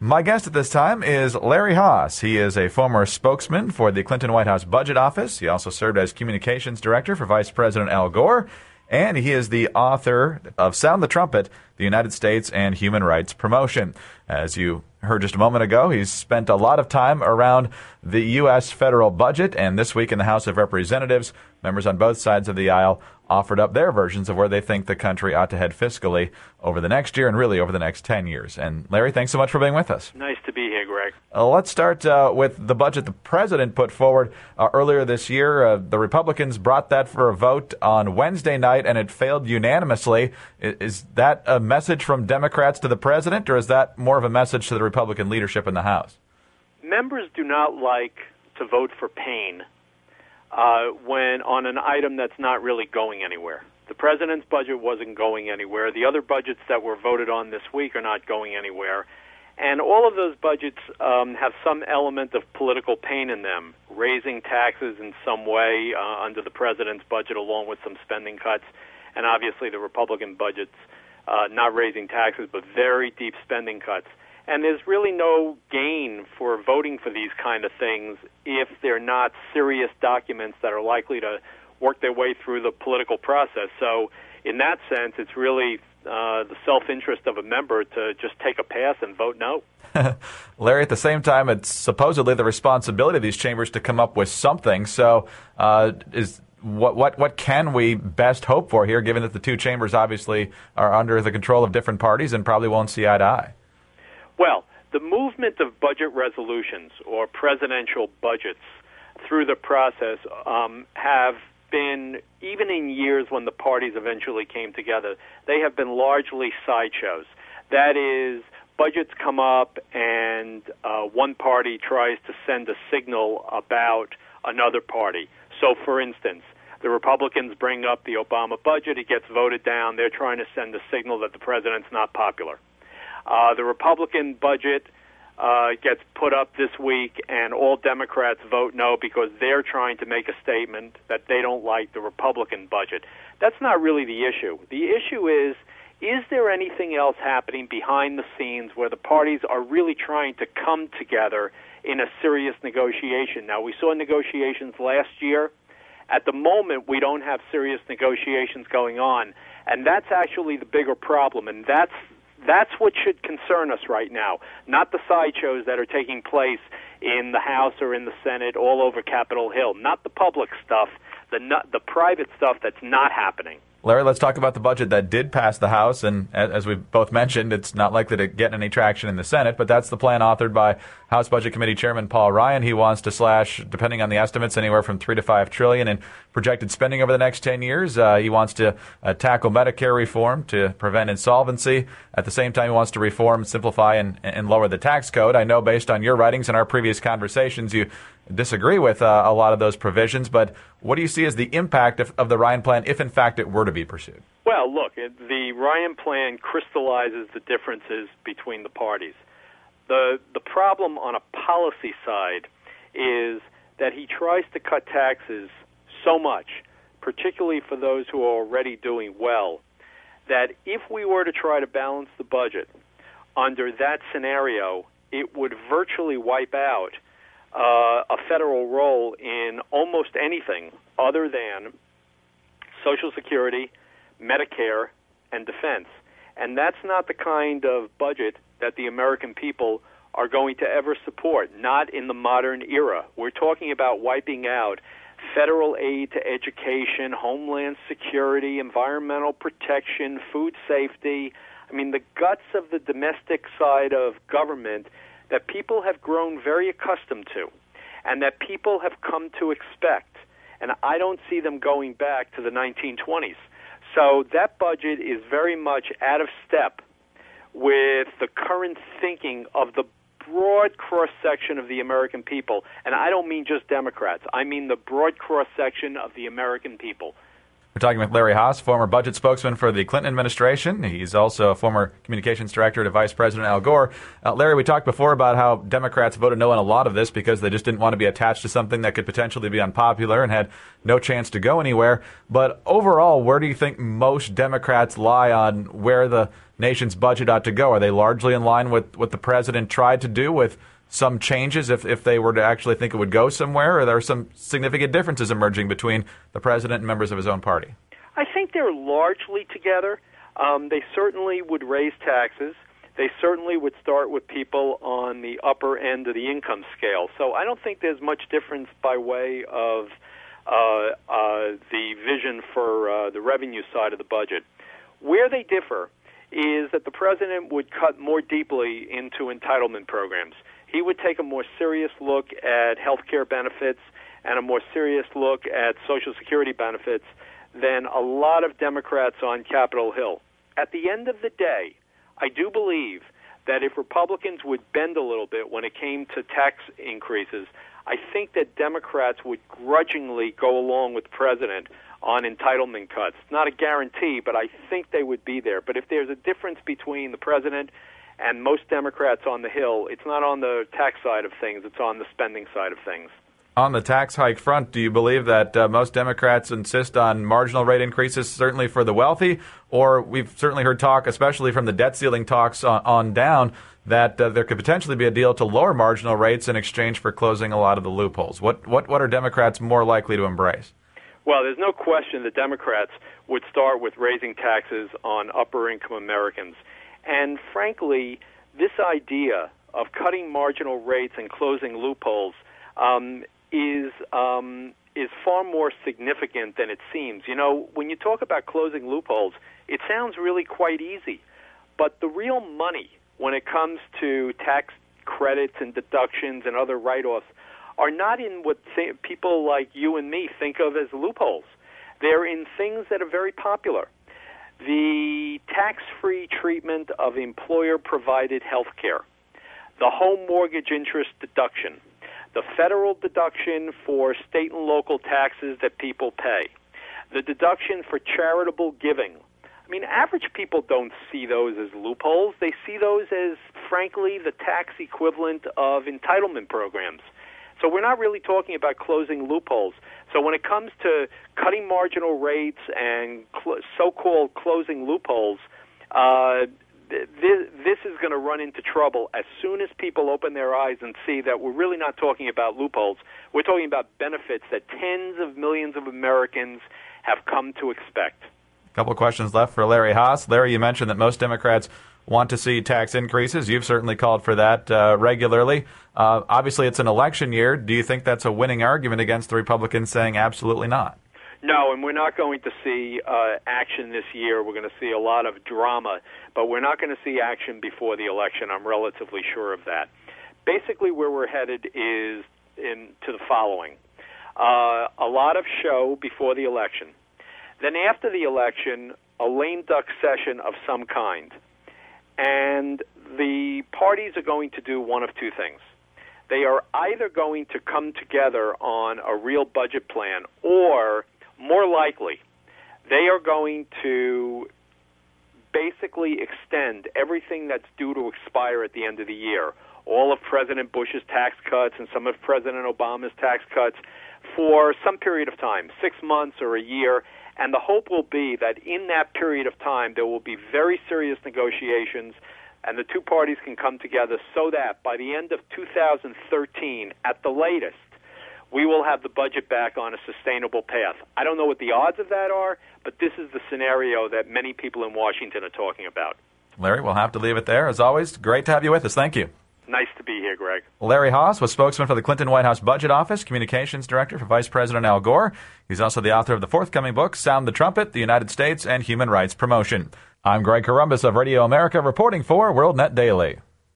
My guest at this time is Larry Haas. He is a former spokesman for the Clinton White House Budget Office. He also served as communications director for Vice President Al Gore. And he is the author of Sound the Trumpet, the United States and Human Rights Promotion. As you heard just a moment ago, he's spent a lot of time around the U.S. federal budget. And this week in the House of Representatives, members on both sides of the aisle offered up their versions of where they think the country ought to head fiscally over the next year and really over the next 10 years. And Larry, thanks so much for being with us. Nice to be here, Greg. Let's start with the budget the president put forward earlier this year. The Republicans brought that for a vote on Wednesday night, and it failed unanimously. Is that a message from Democrats to the president, or is that more of a message to the Republican leadership in the House? Members do not like to vote for pain when on an item that's not really going anywhere. The president's budget wasn't going anywhere. The other budgets that were voted on this week are not going anywhere. And all of those budgets have some element of political pain in them, raising taxes in some way under the president's budget along with some spending cuts, and obviously the Republican budgets not raising taxes but very deep spending cuts. And there's really no gain for voting for these kind of things if they're not serious documents that are likely to work their way through the political process. So in that sense, it's really the self-interest of a member to just take a pass and vote no. Larry, at the same time, it's supposedly the responsibility of these chambers to come up with something. So what can we best hope for here, given that the two chambers obviously are under the control of different parties and probably won't see eye to eye? Well, the movement of budget resolutions or presidential budgets through the process have been, even in years when the parties eventually came together, they have been largely sideshows. That is, budgets come up and one party tries to send a signal about another party. So, for instance, the Republicans bring up the Obama budget, it gets voted down, they're trying to send a signal that the president's not popular. The Republican budget gets put up this week, and all Democrats vote no because they're trying to make a statement that they don't like the Republican budget. That's not really the issue. The issue is there anything else happening behind the scenes where the parties are really trying to come together in a serious negotiation? Now, we saw negotiations last year. At the moment, we don't have serious negotiations going on, and that's actually the bigger problem, and that's what should concern us right now, not the sideshows that are taking place in the House or in the Senate all over Capitol Hill, not the public stuff, the private stuff that's not happening. Larry, let's talk about the budget that did pass the House, and as we both mentioned, it's not likely to get any traction in the Senate, but that's the plan authored by House Budget Committee Chairman Paul Ryan. He wants to slash, depending on the estimates, anywhere from $3 to $5 trillion in projected spending over the next 10 years. He wants to tackle Medicare reform to prevent insolvency. At the same time, he wants to reform, simplify, and lower the tax code. I know based on your writings and our previous conversations, you disagree with a lot of those provisions, but what do you see as the impact of the Ryan plan if, in fact, it were to be pursued? Well, look, the Ryan plan crystallizes the differences between the parties. The problem on a policy side is that he tries to cut taxes so much, particularly for those who are already doing well, that if we were to try to balance the budget under that scenario, it would virtually wipe out a federal role in almost anything other than Social Security, Medicare, and defense. And that's not the kind of budget that the American people are going to ever support, not in the modern era. We're talking about wiping out federal aid to education, homeland security, environmental protection, food safety. I mean, the guts of the domestic side of government that people have grown very accustomed to and that people have come to expect. And I don't see them going back to the 1920s. So that budget is very much out of step with the current thinking of the broad cross-section of the American people. And I don't mean just Democrats. I mean the broad cross-section of the American people. We're talking with Larry Haas, former budget spokesman for the Clinton administration. He's also a former communications director to Vice President Al Gore. Larry, we talked before about how Democrats voted no on a lot of this because they just didn't want to be attached to something that could potentially be unpopular and had no chance to go anywhere. But overall, where do you think most Democrats lie on where the nation's budget ought to go? Are they largely in line with what the president tried to do, with some changes if they were to actually think it would go somewhere? Or are there some significant differences emerging between the president and members of his own party? I think they're largely together. They certainly would raise taxes. They certainly would start with people on the upper end of the income scale. So I don't think there's much difference by way of the vision for the revenue side of the budget. Where they differ is that the president would cut more deeply into entitlement programs. He would take a more serious look at health care benefits and a more serious look at Social Security benefits than a lot of Democrats on Capitol Hill. At the end of the day, I do believe that if Republicans would bend a little bit when it came to tax increases, I think that Democrats would grudgingly go along with the president on entitlement cuts. Not a guarantee, but I think they would be there. But if there's a difference between the president and most Democrats on the Hill, it's not on the tax side of things, it's on the spending side of things. On the tax hike front, do you believe that most Democrats insist on marginal rate increases, certainly for the wealthy? Or we've certainly heard talk, especially from the debt ceiling talks on down, that there could potentially be a deal to lower marginal rates in exchange for closing a lot of the loopholes. What are Democrats more likely to embrace? Well, there's no question that Democrats would start with raising taxes on upper-income Americans. And frankly, this idea of cutting marginal rates and closing loopholes is far more significant than it seems. You know, when you talk about closing loopholes, it sounds really quite easy. But the real money when it comes to tax credits and deductions and other write-offs are not in what people like you and me think of as loopholes. They're in things that are very popular. The tax-free treatment of employer-provided health care, the home mortgage interest deduction, the federal deduction for state and local taxes that people pay, the deduction for charitable giving. I mean, average people don't see those as loopholes. They see those as, frankly, the tax equivalent of entitlement programs. So we're not really talking about closing loopholes. So when it comes to cutting marginal rates and so-called closing loopholes, this is going to run into trouble as soon as people open their eyes and see that we're really not talking about loopholes. We're talking about benefits that tens of millions of Americans have come to expect. A couple of questions left for Larry Haas. Larry, you mentioned that most Democrats want to see tax increases. You've certainly called for that regularly. Obviously, it's an election year. Do you think that's a winning argument against the Republicans saying absolutely not? No, and we're not going to see action this year. We're going to see a lot of drama, but we're not going to see action before the election. I'm relatively sure of that. Basically, where we're headed is into the following. A lot of show before the election. Then after the election, a lame duck session of some kind. And the parties are going to do one of two things. They are either going to come together on a real budget plan, or more likely, they are going to basically extend everything that's due to expire at the end of the year, all of President Bush's tax cuts and some of President Obama's tax cuts, for some period of time, 6 months or a year. And the hope will be that in that period of time, there will be very serious negotiations, and the two parties can come together so that by the end of 2013, at the latest, we will have the budget back on a sustainable path. I don't know what the odds of that are, but this is the scenario that many people in Washington are talking about. Larry, we'll have to leave it there. As always, great to have you with us. Thank you. Nice to be here, Greg. Larry Haas was spokesman for the Clinton White House Budget Office, communications director for Vice President Al Gore. He's also the author of the forthcoming book, Sound the Trumpet, the United States and Human Rights Promotion. I'm Greg Corombos of Radio America, reporting for WorldNet Daily.